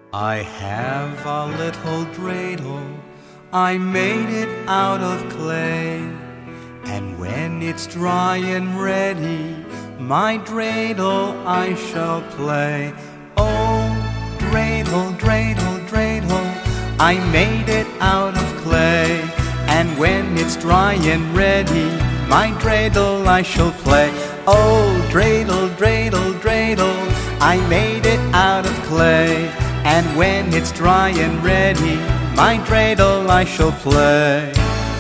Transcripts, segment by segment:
I have a little dreidel, I made it out of clay, and when it's dry and ready, my dreidel I shall play. Oh, dreidel, dreidel, dreidel, I made it out of clay, and when it's dry and ready, my dreidel I shall play. Oh, dreidel, dreidel, dreidel, I made it out of clay, and when it's dry and ready, my dreidel I shall play.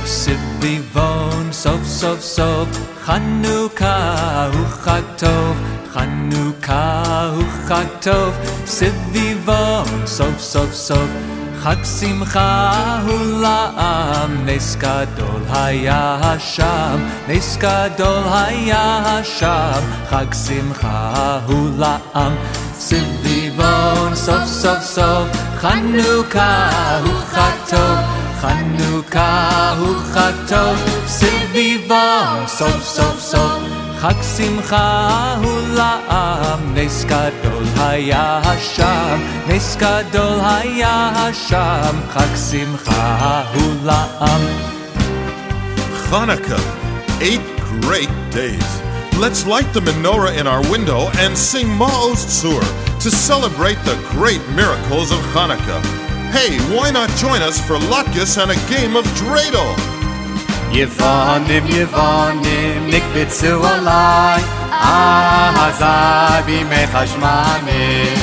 Sivivon, sof, sof, sof, Chanukah hu Chag Tov, Chanukah hu Chag Tov, Sivivon, sof, sof, sof, Chag Simcha hu La'am, Nes Gadol haya Hasham, Nes Gadol haya Hasham, Chag Simcha hu La'am. Sivivon, sof, sof, sof, Chanukah hu Chag Tov, Chanukah hu Chag Tov, Sivivon, sof, sof, sof, Chag Simcha hu La'am, Nes Gadol haya Hasham, Nes Gadol haya Hasham, Chag Simcha hu La'am. Hanukkah, 8 great days. Let's light the menorah in our window and sing Ma'oz Tzur to celebrate the great miracles of Hanukkah. Hey, why not join us for latkes and a game of dreidel? Yevonim, Yevonim, nikbitzu alai, Ahazai bimei chashmanim,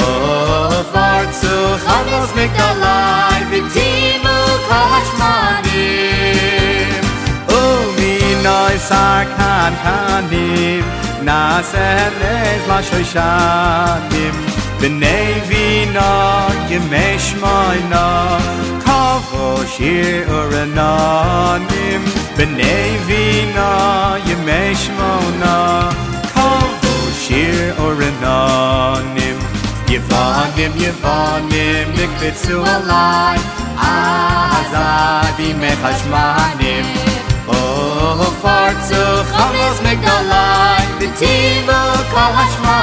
Ofartzu chavos migdalai, V'timu kol hashmanim, Uminoi sarkan kanim, Nasen ez lashoishanim, B'nei vino yemei shmoyno, Kavo shir uranonim, B'nei vino yemei shmoyno, Kavo shir uranonim. Yevonim, Yevonim, nikbitzu alai, Ahazai bimei chashmanim, Ofartzu chavos migdalai, V'timu kol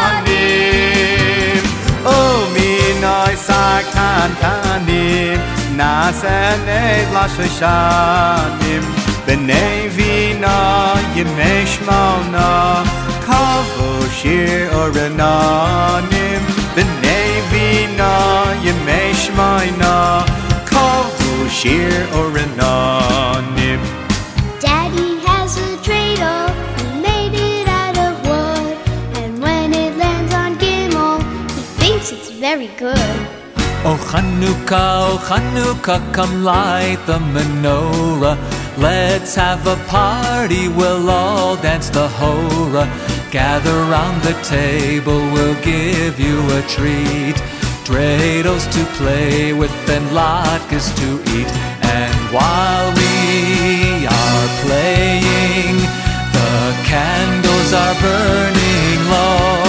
hashmanim, Uminoi sarkan kanim, Nasen ez lashoishanim, B'nei vino yemei shmono, Kavo shir uranonim, B'nei vino yemei shmono, Kavo shir uranonim. Daddy has a dreidel, he made it out of wood, and when it lands on Gimel, he thinks it's very good. Oh Chanukah, come light the menorah. Let's have a party, we'll all dance the hora. Gather round the table, we'll give you a treat. Dreidels to play with and latkes to eat. And while we are playing, the candles are burning low.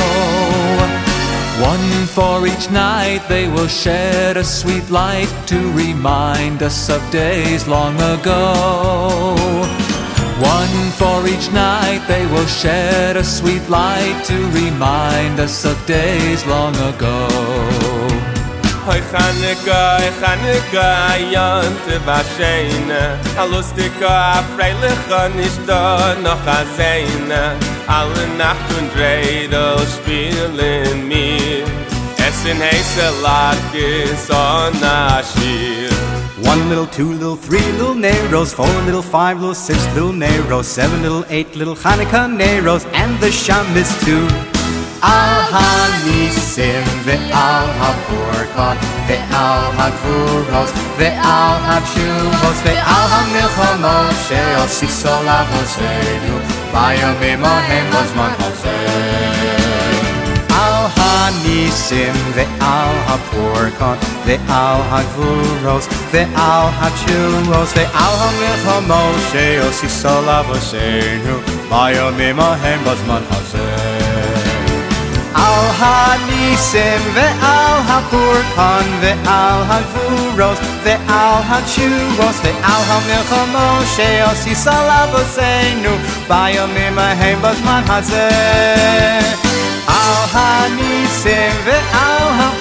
One for each night, they will shed a sweet light to remind us of days long ago. One for each night, they will shed a sweet light to remind us of days long ago. Hoy Chanukah, Yontiv Hasheina, Alustika, Freiliche, nicht da noch a Seine. Alle Nacht und Dreidel spielen mir, es in heiße latkes on Ashir. 1 little, 2 little, 3 little Neros, 4 little, 5 little, 6 little Neros, 7 little, 8 little Hanukkah Neros, and the Shabbos too. Al hanisim ve'al hapurkot ve'al hagvuros ve'al hatshuvos ve'al hamilchamos she'osiso lavosenu bayomim ohem b'zman hazeh. Al hanisim ve'al hapurkot ve'al hagvuros ve'al hatshuvos ve'al hamilchamos she'osiso lavosenu bayomim ohem b'zman hazeh. Al hanisim ve'al hapurkan ve'al hagvuros ve'al hatshuvos ve'al hamilchamos she'osisa lavosenu bayomim hahem b'zman hazeh. Al hanisim ve'al hapurkan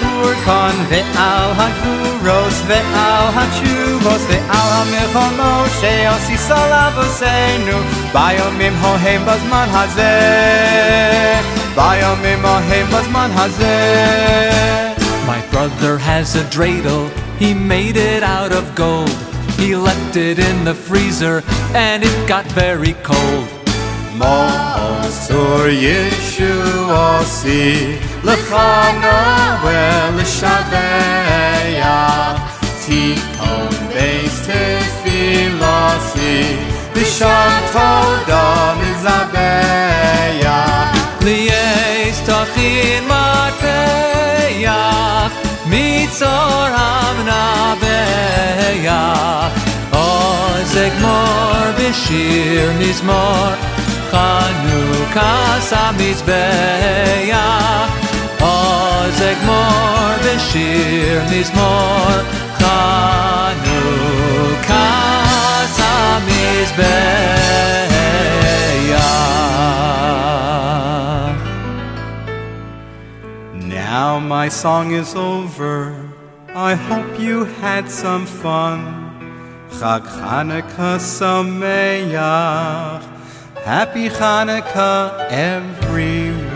Zichron ve'al ha'gvuros ve'al ha'tshuvos ve'al ha'milchomot she'osis alav oseinu bayomim hohem bazman hazeh bayomim hohem bazman hazeh. My brother has a dreidel, he made it out of gold. He left it in the freezer and it got very cold. Mosur Yeshuosi L'chana ve'lishabeya Tikon beis tefilasi B'sham toda mizabeya Li'es tachin mateyach Mitzor hamnabeyach Ozegmor b'shir mizmor Chanukah samizbeach Ozegmor b'shir mizmor Chanukah samizbeach. Now my song is over, I hope you had some fun. Chag Chanukah Sameach, Happy Hanukkah, everyone.